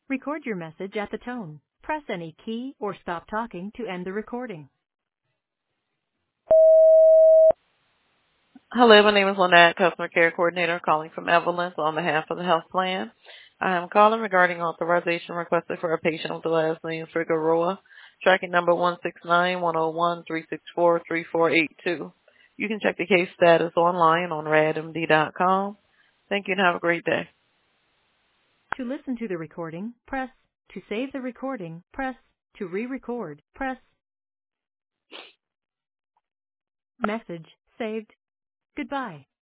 Record your message at the tone. Press any key or stop talking to end the recording. Hello, my name is Lynette, Customer Care Coordinator, calling from Evolence on behalf of the health plan. I am calling regarding authorization requested for a patient with the last name Figueroa, tracking number 169-101-364-3482. You can check the case status online on radmd.com. Thank you and have a great day. To listen to the recording, press. To save the recording, press. To re-record, press. Message saved. Goodbye.